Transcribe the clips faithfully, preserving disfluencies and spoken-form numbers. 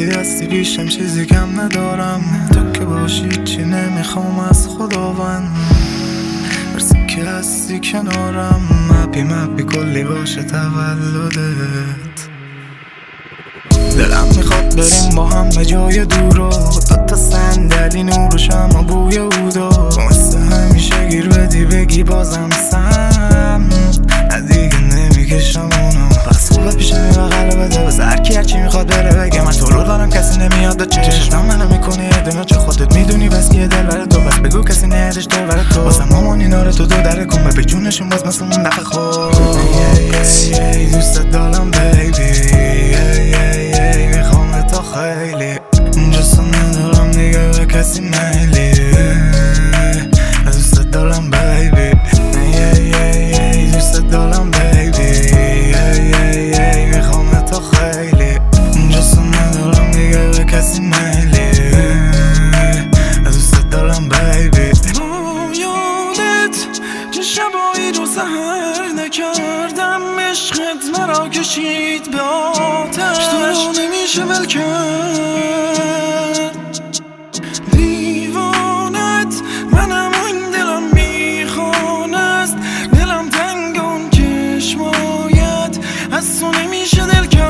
وقتی هستی پیشم چیزی کم ندارم، تو که باشی چی نمیخوام از خداوند، مرسی که هستی کنارم، مپی مپی کلی باشه تولدت. دلم میخواد بریم با هم به جای دورو، دوتا صندلی نور و شمع و بوی عودا، مثل همیشه گیر بدی بگی بازم سم، دیگه نمیکشم اونو، پس خوبه پیشم یه بغل بده، بس هرکی هرچی میخواد بره بگه، من تو رو دارم کسی نمیاد به چشم منو میکنی یه چه خودت میدونی بس که دل بره تو، بس بگو کسی نیادش دل بره تو، واسه مامان اینا رو تو دو دره کن بپی جونشون باز مثل اون دفعه خود. دوست دارم بیبی میخوام تو خیلی، جستو ندارم دیگه به کسی میلی، دوست دارم بیبی دوست دارم بیبی میخوام تو خیلی، جستو ندارم دیگه به کسی میلی، دوست دارم بیبی. یادت چه شبایی رو سهر نکردم، عشقت مرا کشید به آتش، تو رو نمیشه ول کرد، دیوانت منم و این دلم میخوانست، دلم تنگ اون چشمایت از تو نمیشه دل کرد.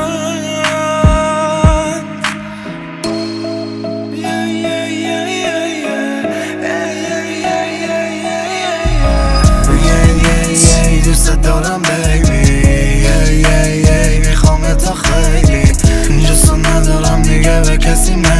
دوست دارم بیبی میخوام تو خیلی، جستو ندارم دیگه به کسی